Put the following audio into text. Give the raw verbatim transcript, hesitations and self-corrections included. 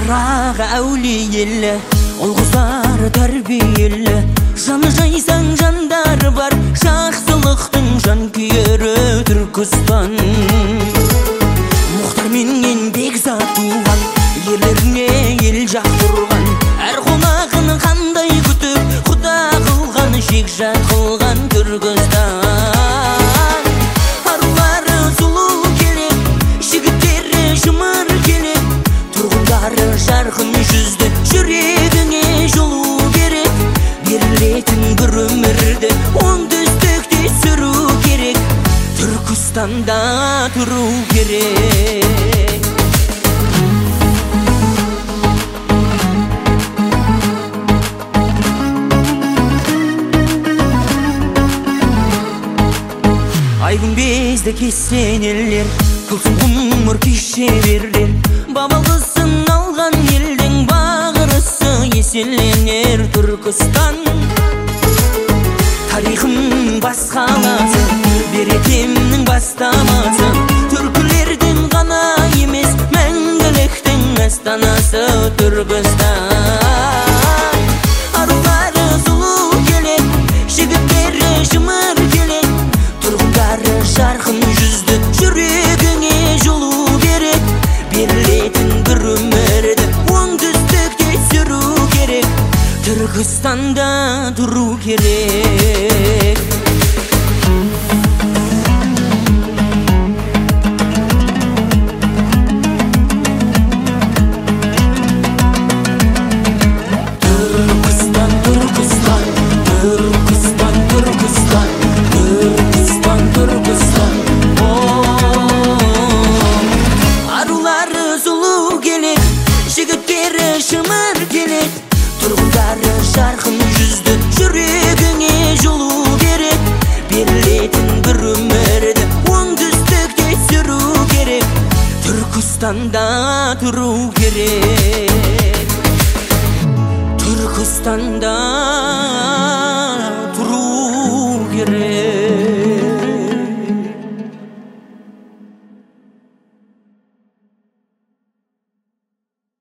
Топрағы әулиелі, ол қыздар тәрбиелі, жаны жайсаң жандар бар, жақсылықтың жан күйері Түркістан. Мұхтар менен бекзат туған, ерлеріне ел жақ тұрған, әр қонағын қандай күтіп, құда қылған, жекжат қылған Түркістан. Арулары сұлу келек, жігіттері жымыр келек, тұрғындары жарқын жүзді, жүрегіңе жолу керек. Берілетін бір өмірді оңтүстікте сүру керек, Түркістанда тұру керек. Айгүмбезді кесен елдер, күлсін ғұмыр кеше бердер, бабалғысын алған елдің бағырысы еселенер Түркістан. Тарихым басқаласы, берекемнің бастамасы, түркілердің ғана емес, мәңгіліктің астанасы Түркістан. Арулары сұлу келек, жігіттері жымыр келек, тұрғындары жарқын жүзді, жүрегіңе жолу керек. Берілетін бір өмірді оңтүстікте сүру керек, Түркістанда тұру керек. Жігіттері шымыр келек, тұрғындары жарқын жүзді, жүрегіңе жолу керек. Берілетін бір өмірді оңтүстікте сүру керек, Түркістанда тұру керек. Түркістанда тұру керек.